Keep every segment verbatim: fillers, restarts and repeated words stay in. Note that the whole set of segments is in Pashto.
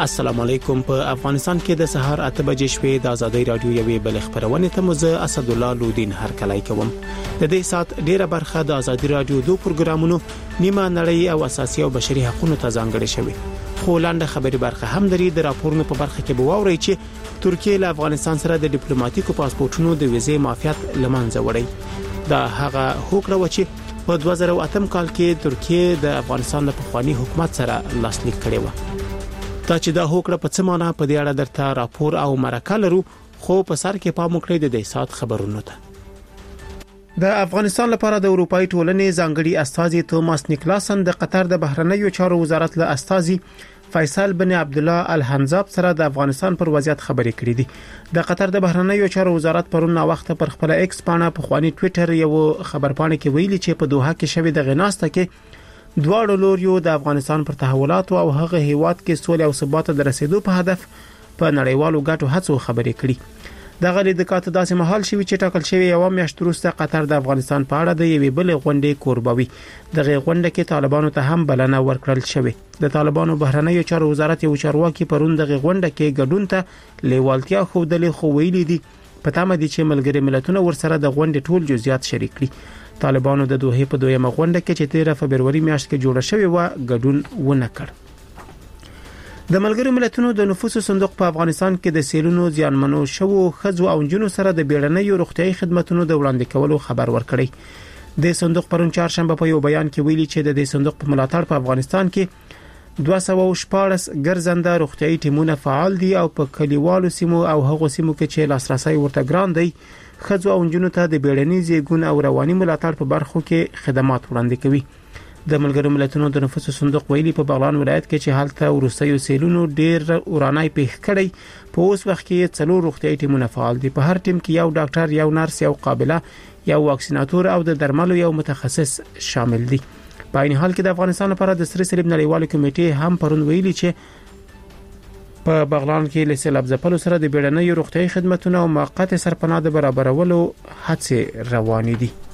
السلام علیکم. په افغانستان کې د سهار اته بجې شوې د ازادي رادیو یوې بل خبرونه ته مزه اسد الله لودین هرکلای کوم. د دې سات ډیره برخه د ازادي رادیو دوه پروګرامونو نیمه نړۍ او اساسي او بشري حقوقو ته ځانګړې شوې. خو لاندې خبري برخه هم لري. د راپورونو په برخه کې به واوري چې ترکیه له افغانستان سره د ډیپلوماټیکو پاسپورتونو د ویزې معافیت لمنځه وړي. دا هغه هوکړه و چې په دوه زره اته کال کې ترکیه د افغانستان له پخوانی حکومت سره لاسلیک کړی و. تا چې دا هوکړه په څه معنی په دې اړه درته راپور او مرکه لرو، خو په سر کې پام وکړئ د دې سات خبرونو ته. د افغانستان لپاره د اروپאי ټولنې ځانګړي استازي توماس نیکلاسن د قطر د بهرنیو چارو وزارت له استازي فیصل بن عبد الله الحنزاب سره د افغانستان پر وضعیت خبرې کړې دي. د قطر د بهرنیو چارو وزارت پرون وخت پر خپل ایکس پاڼه په خواني ټوئیټر یو خبرپاڼه کې ویلي چې په دوحه کې شوې د غناسته کې دواړو لوریو د افغانستان پر تحولات او هغه هیواد کې سولې او ثبات د رسیدو په هدف په نړیوالو ګټو هڅو خبرې کړې. د غلي د کاته داسې محل شوی چې ټاکل شوی یو میاشت وروسته قطر د افغانستان په اړه د یوې بل غونډې کوربوي. دغه غونډه کې طالبانو ته هم بلنه ورکړل شوې. د طالبانو بهرنیو چارو وزارت یو چارواکي پرون دغه غونډه کې ګډون ته لیوالتیا خوده خو ویلي دي په تمه دي چې ملګری ملتونه ورسره د غونډې ټول جزئیات شریک کړي. طالبانو د دوه په دویمه غونډه کې چې تیر فبرवरी میاشت کې جوړه شوې و ګډون ونه کړ. د ملګری ملتونو د نفوسو صندوق په افغانستان کې د سیلونو زیانمنو شوو خزو او جنونو سره د بیړنیو روغتيایي خدماتو د وړاندې کولو خبر ورکړی. د صندوق پرون چهارشنبه په یو بیان کې ویلي چې د دې صندوق په ملاتړ په افغانستان کې دوه سوه شپږ ګرځنده روغتيایي ټیمونه فعال دي او په کلیوالو سیمو او هغو سیمو کې چې لاسرسي ورته ګران دی خزو او جنونو ته د بیړني زیګون او رواني ملاتړ په برخو کې خدمات وړاندې کوي. د ملګرو ملتونو د نفوسو صندوق ویلي په بغلان ولایت کې چې حالت ورسېو سیلونو ډیر اورانای پیښ کړي. په اوس وخت کې څلور روغتيایي ټیمونه فعال دي. په هر ټیم کې یو ډاکټر، یو نرس، یو قابله، یو واکسیناتور او د درملو یو متخصص شامل دي. په عین حال کې د افغانستان لپاره د سری صلیب نړیوال کمیټې هم پرون ویلي چې په بغلان کې له سیلاب ځپلو سره د بیړنیو روغتيایي خدماتو او موقت سرپناه د برابرولو هڅې روانې دي.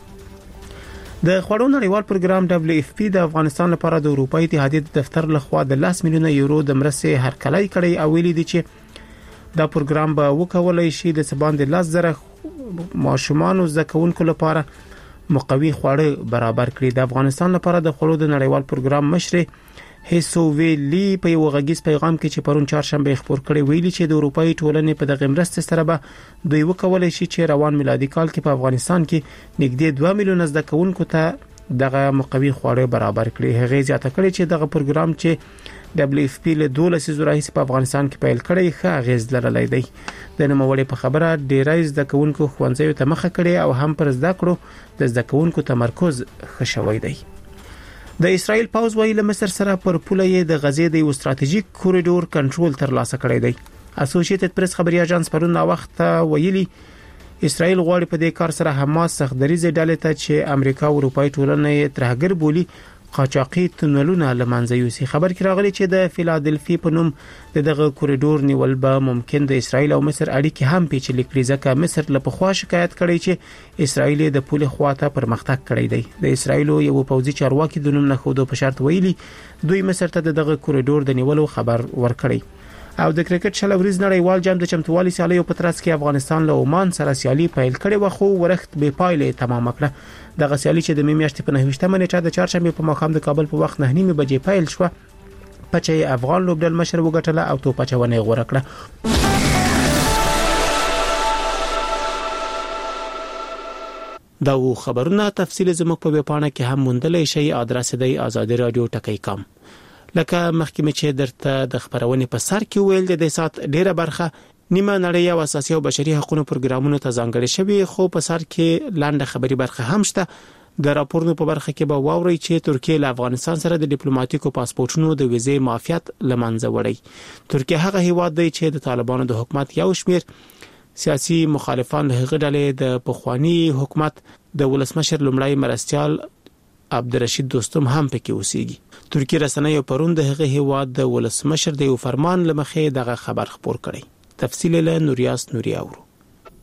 د خوړو نړیوال پروګرام دبليو اف پی د افغانستان لپاره د اروپאי اتحادیې دفتر لخوا د لس میلیونه یورو د مرستې هرکلی کړی او ویلي دي چې دا پروګرام به وکولای شي د سباند لس زره ماشومان او زکونکو لپاره مقوي خواړه برابر کړي. د افغانستان لپاره د خوړو د نړیوال پروګرام مشر هیسو ویلی په یو غږیز پیغام کې چې پرون چهارشنبه خبر کړی ویلي چې د اروپאי ټولنې په دغه مرستې سره به دوی وکولای شي چې روان میلادي کال کې په افغانستان کې نږدې دوه میلیونه زدکونکو ته دغه مقوي خواړه برابر کړي. هغه زیاته کړي چې دغه پروګرام چې دبليو اف پی له دولس زورایي په افغانستان کې پیل کړی ښه اغیز لرلی دی. د نوموړي په خبره ډیرای زدکونکو خوانځي ته مخه کړي او هم پر زده کړو د زدکونکو تمرکز خښوي دی. د اسرائیل پوز ویل مصر سره پر پوله د غزې د یو ستراتیژیک کوریډور کنټرول ترلاسه کړی دی. اسوسییټډ پریس خبري اژانس پرون وخت ویلي اسرائیل غواړي په دې کار سره حماس سختدریزه ډلې ته چې امریکا او اروپאי ټولنې ترهګر بولی قاچاقي تونلونه لمنځه یوسي. خبر کې راغلی چې د فیلادلفي په نوم دغه کوریډور نیول به ممکن د اسرائیل او مصر اړیکې هم پیچلې کړي ځکه مصر له پخوا شکایت کړي چې اسرائیل د پولې خواته پرمختګ کړی دی. د اسرائیل یو پوځي چارواکي د نوم نه خودو په شرط ویلي دوی مصر ته دغه کوریډور د نیولو خبر ورکړي. او د کرکټ شل ورځ نړیوال جام د چمتووالي سیالي په ترڅ کې افغانستان له عمان سره سیالي پیل کړي و خو ورخت به پایلې تمام کړه. د غسیالي چې د می میاشتې په نهه نیټه د چهارشنبه په ماښام د کابل په وخت نه نیمه بجې پیل شو. پچې افغان لوبډل مشر وګټله او تو پچونه غوړه کړه. دا و خبرونه تفصیل زموږ په ویبپاڼه کې هم موندلای شئ. ادرس دی آزادی رادیو ټکی کام. لکه مخکې چې درته د خبرونې په سر کې ویل د دې سات ډیره برخه نیمه نړۍ او اساسي او بشري حقوقو پروګرامونو ته ځانګړې شوی، خو په سر کې لاندې خبري برخه هم شته. د راپورونو په برخه کې به واوري چې ترکیه له افغانستان سره د ډیپلوماټیکو پاسپورتونو د ویزې معافیت لمنځه وړي. ترکیه هغه هیواد دی چې د طالبانو د حکومت یو شمیر سیاسي مخالفان له هغه ډلې د پخوانی حکومت د ولسمشر لومړی مرستيال عبدالرشید دوستم هم پکې اوسېږي. ترکیه رسنۍ پرون د هغه هیواد د ولسمشر د یو فرمان لمخې دغه خبر خبر کړی. تفصیل له نوریاس نوري اورو.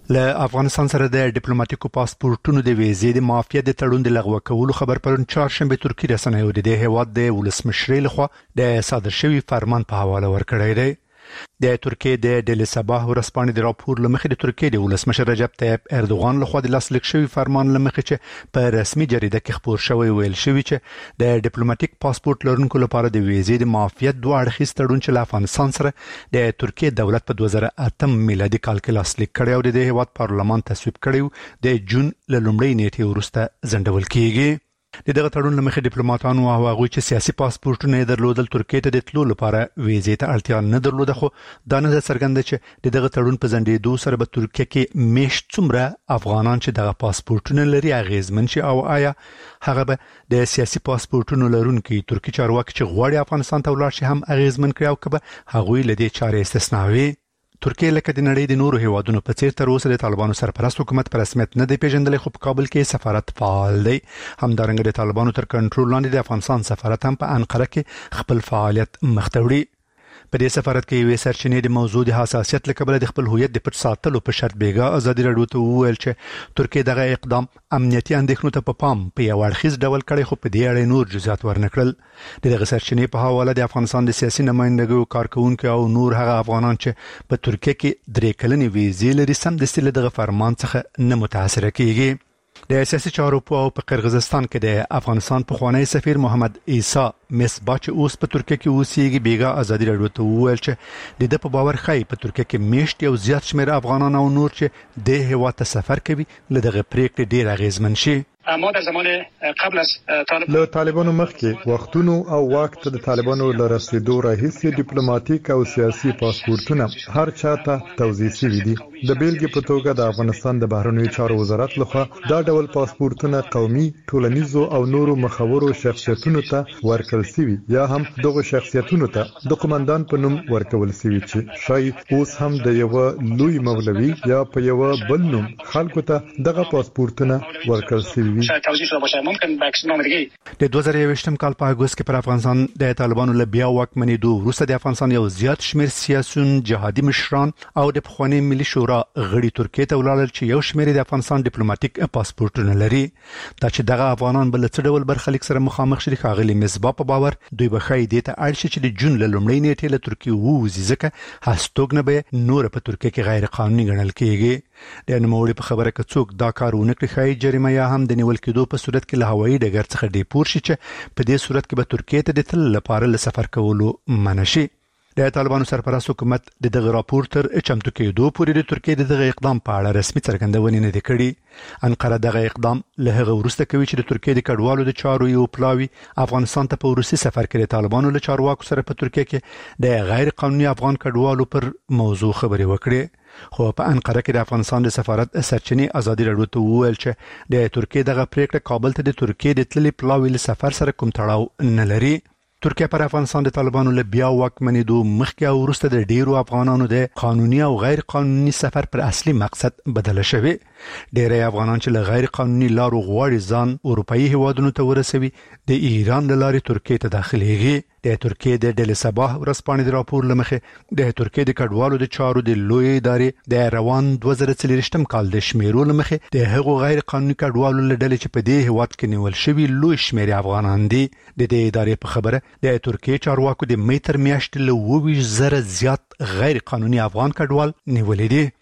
له افغانستان سره د ډیپلوماټیکو پاسپورتونو د ویزې د معافیت د تړون د لغوه کولو خبر پرون چهارشنبه ترکیه رسنیو د هیواد د ولسمشر لخوا د صادر شوی فرمان په حواله ورکړی دی. د ترکیه د ډیلی صباح ورځپاڼې د راپور لمخې د ترکیه د ولسمشر رجب طیب اردوغان لخوا د لاسلیک شوی فرمان لمخې چې په رسمي جریده کې خپور شوی ویل شوی چې د ډیپلوماټیک پاسپورت لرونکو لپاره د ویزې د معافیت دوه اړخیز تړون چې له افغانستان سره د ترکیه دولت په دوه زره اته میلادي کال کې لاسلیک کړی او د هیواد پارلمان تصویب کړی د جون له لومړۍ نیټې وروسته ځنډول کیږي. د دغه تړون لمخې ډیپلوماټانو او هغوی چې سیاسي پاسپورتونه یې درلودل ترکیه ته د تلو لپاره ویزې ته اړتیا نه درلوده، خو دا نه څرګنده چې د دغه تړون په ځنډېدو سره به ترکیه کې میشت څومره افغانان چې دغه پاسپورتونه لري اغیزمن شي او آیا هغه به د سیاسي پاسپورتونو لرونکي ترکی چارواکي چې غواړي افغانستان ته ولاړ شي هم اغیزمن کړي او کبه هغوی له دې چارې استثنا وي. ترکیه لکه د نړۍ د نورو هیوادونو په څیر تر اوسه د طالبانو سرپرست حکومت په رسمیت نه دی پیژندلی، خو په کابل کې سفارت فعال دی. همدارنګه د طالبانو تر کنټرول لاندې د افغانستان سفارت هم په انقره کې خپل فعالیت مخ ته وړي. په دې سفارت کې یوې سرچینې د موضوع د حساسیت له کبله د خپل هویت د پټ ساتلو په شرط بیګا ازادي راډیو ته وویل چې ترکیه دغه اقدام امنیتي اندېښنو ته په پام په یو اړخیز ډول کړی، خو په دې اړه نور جزئیات ورنکړل. دغه سرچینې په حواله د افغانستان د سیاسي نمائندګیو کارکونکو او نور هغه افغانان چې په ترکیه کې درې کلنې ویزې لري سمدستي له دغه فرمان څخه نه متاثره کیږي. د سیاسي چارو په قرغیزستان کې د افغانستان پخوانی سفیر محمد عیسی مصباح چې اوس په ترکیه کې اوسېږي بیګا ازادي راډیو ته وویل چې د ده په باور ښایي په ترکیه کې میشت یو زیات شمېر افغانان او نور چې د هیواد ته سفر کوي له دغه پریکړې ډېر اغیزمن شي. ما در زمان قبل از طالب له طالبانو مخکې وختونو او وخت د طالبانو له رسیدو راهیسې ډیپلوماټیک او سیاسي پاسپورتونه هر چاته توزیع شوي دي. د بیلګې په توګه د افغانستان د بهرنیو چارو وزارت لخوا دا ډول پاسپورتونه قومي، ټولنیزو او نورو مخورو شخصیتونو ته ورکړل شوي یا هم دغه شخصیتونو ته د قومندان په نوم ورکول شوي چې شاید اوس هم د یو لوی مولوي یا په یو بل نوم خلکو ته دغه پاسپورتونه ورکړل شوي. شاید توضیح شده باشه ممکن به عکس نام دیگه. د دوه زره یوویشتم کال په اګوست کې پر افغانستان د طالبانو له بیا واکمنېدو وروسته د افغانستان یو زیات شمېر سیاسیون، جهادي مشران او د پخواني ملي شورا غړي ترکیه ته ولاړل چې یو شمېر د افغانستان ډیپلوماټیک پاسپورتونه لري. دا چې دغه افغانان بل څه ډول برخلیک سره مخامخ شي ښاغلي مصباح په باور دوی به ښایي دې ته اړ شي چې د جون له لومړۍ نیټې له ترکیې ووځي، ځکه هستوګنه به نور په ترکیه کې غیر قانوني ګڼل کېږي. د نوموړي په خبره کې څوک دا کار ونه کړي ښایي جریمه یا هم د نیول کېدو په صورت کې له هوایي ډګر څخه ډیپور شي چې په دې صورت کې به ترکیه ته د تللو لپاره له سفر کولو منع شي. د طالبانو سرپرست حکومت د دغه راپور تر چمتو کېدو پورې د ترکیه د دغه اقدام په اړه رسمي څرګندونې نه دي کړي. انقره دغه اقدام له هغه وروسته کوي چې د ترکیه د کډوالو د چارو یو پلاوی افغانستان ته په وروستي سفر کې د طالبانو له چارواکو سره په ترکیه کې د غیر قانوني افغان کډوالو پر موضوع خبرې وکړي. خو په انقره کې د افغانستان د سفارت سرچینې ازادي راډیو ته وویل چې د ترکیه دغه پریکړه کابل ته د ترکیه د تللي پلاوی له سفر سره کوم تړاو نه لري. ترکیه پر افغانستان د طالبانو له بیا واکمنېدو مخکې او وروسته د ډیرو افغانانو د قانوني او غیر قانوني سفر پر اصلي مقصد بدله شوی. ډیری افغانان چې له غیر قانوني لارو غواړي ځان اروپאי هیوادونو ته ورسوي د ایران له لارې ترکیه ته داخليږي. د ترکیه د ډیلی صباح ورځپاڼې د راپور لمخې د ترکیه د کډوالو د چارو د لوی ادارې د روان دوه زره څلوېښتم کال د شمیرو لمخې د هغو غیر قانوني کډوالو له ډلې چې په دې هیواد کې نیول شوي لوی شمېر افغانان دي. د دې ادارې په خبره د ترکیه چارواکو د می تر میاشتې له اووه ویشت زره زیات غیر قانوني افغان کډوال نیولې دي.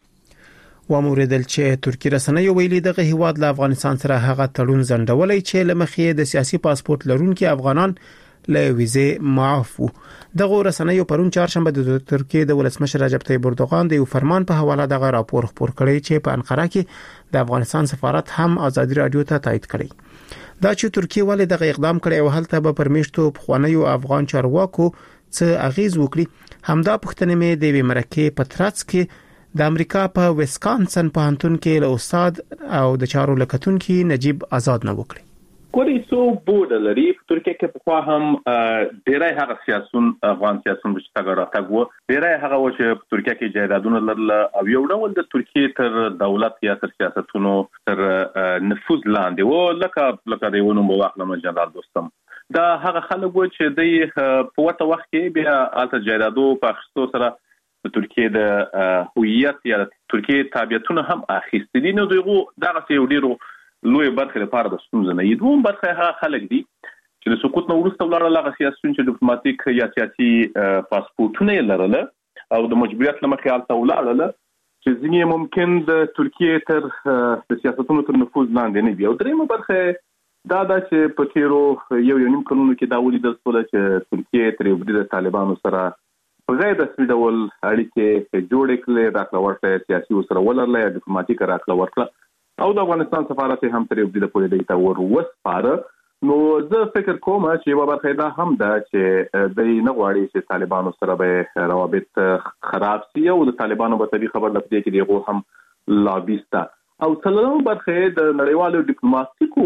وموریدل چې ترکی رسنیو ویلي دغه هیواد له افغانستان سره هغه تړون ځنډولای چې لمخې د سیاسي پاسپورت لرونکي افغانان له ویزې معاف وو. دغه رسنیو پرون چهارشنبه د ترکیه د ولسمشر رجب طیب اردوغان د یو فرمان په حواله دغه راپور خپور کړی چې په انقره کې د افغانستان سفارت هم ازادي راډیو ته تایید کړی. دا چې ترکیه ولې دغه اقدام کړی او هلته به پرمیشتو پخوانیو افغان چارواکو څه اغیز وکړي، همدا پوښتنه مې د مرکه په ترڅ کې د امریکا په ویسکانسن پوهنتون کې له استاد او د چارو لکتونکو نجیب آزاد نه وکړي. کولی سو بوده لري په ترکیه کې په خوا هم ډیری هغه سیاسون افغان سیاسون چې څنګه راټګو ډیری هغه و چې په ترکیه کې جایدادونه لرل او یو ډول د ترکیه تر دولت یا تر سیاستونو تر نفوذ لاندې و لکه لکه د ونوم واخلم جنرال دوستم دا هغه خلک و چې د په وته وخت کې بیا الته جایدادو په اخستو سره د ترکیه د هویت یا ترکیه تابعیتونه هم اخیستي دي. نو دغه دغه یو ډیرو لوی برخه لپاره د ستونزې نه یي. دوم برخه هغه خلک دي چې د سقوط نو وروسته ولاړ لغه سیاسيون چې ډیپلوماټیک یا سیاسي پاسپورتونه لرله او د مجبوریت لمخې حالت ولاړله چې ځینې ممکن د ترکیه تر د سیاستونو تر نفوذ لاندې نه وي. او درېمه برخه دا ده چې په تیرو یو یو نیم کلونو کې دا ولیدل شول چې ترکیه تر یو د طالبانو سره په غیر رسمي ډول اړیکې جوړې کړې، راکړه ورکړه سیاسي وسره ولرله یا ډیپلوماټیک راکړه ورکړه او د افغانستان سفارت هم تر یو د پوهې د تور وسپاره. نو زه فکر کوم چې یو برخه دا هم ده چې د نه غواړي چې طالبانو سره به روابط خراب شي او د طالبانو په تبي خبر لپاره کې دیغه هم لابیستا او څلورم برخه د نړیوالو ډیپلوماټیکو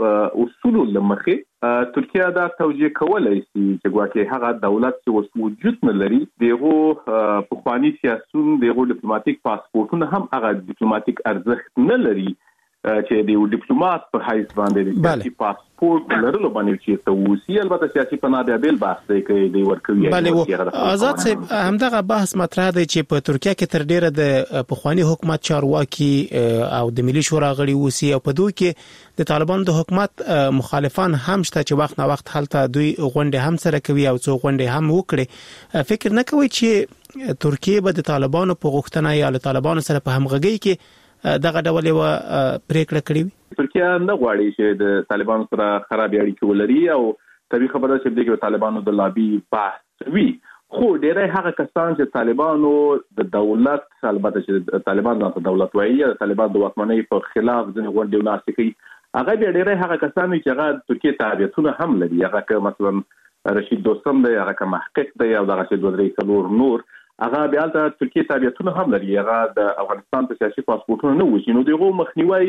اصولو لمخې ترکیه دا توجیه کولای شي چې ګواکې هغه دولت چې وجود نه لري دغه په خواني سیاسيون دغه ډیپلوماټیک پاسپورتونه هم هغه ډیپلوماټیک ارزښت نه لري چې د یو ډیپلوماټ په حیث باندې د سیاسي پاسپورت لرلو باندې چې ته وسی البته سیاسي پناه بیل بحث کوي دی ورکوي. بله آزاد صاحب همدغه بحث مطرح دی چې په ترکیه کې تر ډیره د پخوانی حکومت چارواکي او د ملي شورا غړي وسی او په دوی کې د طالبانو د حکومت مخالفان هم شته چې وخت نه وخت حالت دوی غونډه هم سره کوي او څو غونډه هم وکړي. فکر نه کوي چې ترکیه به د طالبانو په غوښتنه یا له طالبانو سره په همغږي کې دغه ډول یو پریکړه کړې وي؟ ترکیه نه غواړي چې د طالبانو سره خراب اړیکې ولري او طبيعي خبره چې دغه طالبانو د لابي بحث وي. خو ډېری هغه کسان چې طالبانو د دولت البته چې طالبان د دولت وایي د طالبان د واکمنۍ په خلاف ځنې غونډې وناسي کوي هغه به ډېری هغه کسان چې هغه ترکیه تابعیتونه هم لري. هغه که مثلا رشید دوستم دی، هغه که محقق دی او دغه چې دوه درې څلور نور هغه بیا د ترکیه تابعیتونه هم لري. هغه د افغانستان په سیاسي پاسپورتونو نه وشي. نو دغه مخنیوي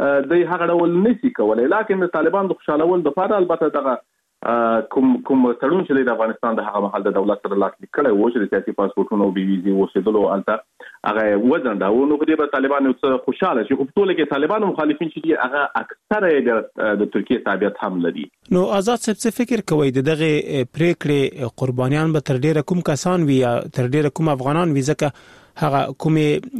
د هغه ډول نشي کولای. لکه د طالبان د خوشالول د لپاره البته دغه کوم کوم تړون چې د افغانستان د هغه محل د دولت سره لاسلیک کړي وو چې د سیاسي پاسپورتونو او بي ویزي وسیدلو البته هغه وزن دا و. نو په دې طالبان یو خوشاله شي. خو په ټوله کې طالبان مخالفین چې هغه اکثره د ترکیه تابعیت هم لري. نو آزاد صاحب څه فکر کوي د دغه پریکړې قربانیان به تر ډیره کوم کسان وي یا تر ډیره کوم افغانان وي؟ ځکه هغه کومې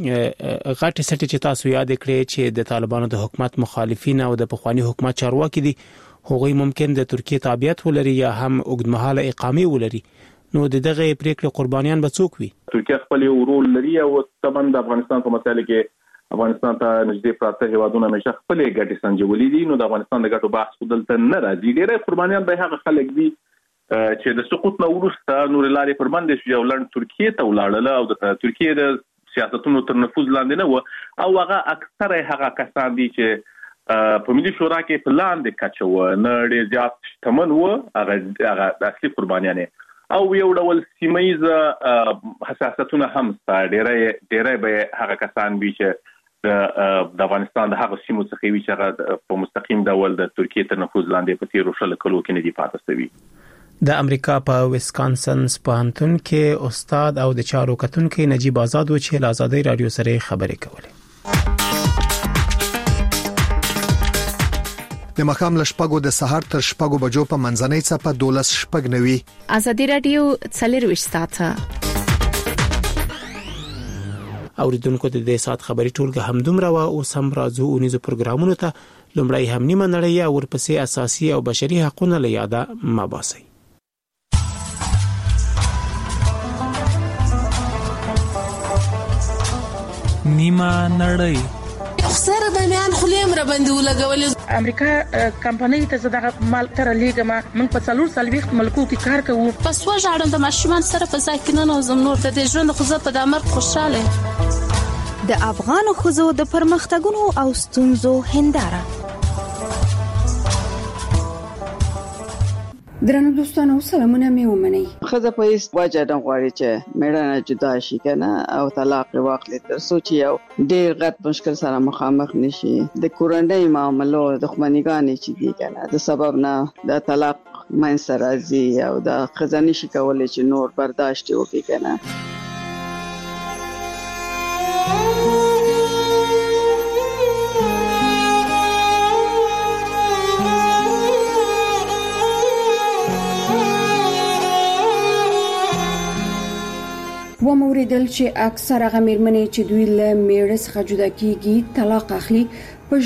غټي سټي چې تاسو یاد کړئ چې د طالبانو د حکومت مخالفین او د پخوانی حکومت چارواکي دي هغوی ممکن د ترکیه تابعیت ولري یا هم اوږدمهاله اقامه ولري. نو دغه پریکړې قربانیان به څوک وي؟ ترکیه خپل رول لري او طبعا د افغانستان په مسایلو کې افغانستان ته نږدې پراته هیوادونه همیشه خپل ګټې سنجولې دي. نو د افغانستان د ګټو بحث دلته نه راځي. ډېری قربانیان به هغه خلک دي چې د سقوط نو وروسته نور لارې پر باندې شو یو لړ ترکیه ته ولاړل او د ترکیه د سیاستونو تر نفوذ لاندې نه و او هغه اکثره هغه کسان دي چې په ملي شورا کې په لاندې کچو نه ډېر زیات شتمن و هغه هغه اصلي قربانیان او یو ډول سیمایز حساسیتونه هم ډېرې ډېرې به هغه کسان وي چې د افغانستان د هغه سیمو څخه وي چې هغه په مستقیم ډول د ترکیه تر نفوذ لاندې په تیرو شل کلو کې نه دي پاتې شوي. د امریکا په ویسکانسن پوهنتون کې استاد او د چارو کتونکو نجیب آزاد و چې له آزادۍ رادیو سره خبرې کولې. د مخام لشپګو د سحر تر شپګو بجو په منځنۍ صفه دولس شپګ نوي آزادۍ رادیو څلرويشت ساعته. اوریدونکو د دې سات خبري ټولګه هم دومره وا او سم راځو اونیزو پروګرامونو ته لومړی هم نیمه نړۍ او ورپسې اساسي او بشري حقوقونه لیاده مباسي. نیمه نړۍ سره د میان خلیم را باندې ولګول. امریکا کمپنۍ ته زداغه مال تر لیګما من په څلور سال وخت ملکو کې کار کوو. پس وژاړم د ماشومان سره په ځای کې نه نوزم نور د دې ژوند خو زه په دامر خوشاله. د افغان خوځو د پرمختګونو او ستونزو هنداره. درنو دوستانو سلامونه مې ومنئ. خزه په هیڅ وجه نه غواړي چې میړانه جدا شي کنه او طلاق واخلي تر څو چې یو ډېر غټ مشکل سره مخامخ نشي. د کورنۍ معاملو دښمنیګانې چې دي کنه د سبب نه د طلاق منځ راځي او د خزه نشي کولای چې نور برداشت وکړي کنه. و موریدونکو اوریدل چې اکثره غمیرمنې چې دوی له میړه څخه جدا کیږي طلاق اخلي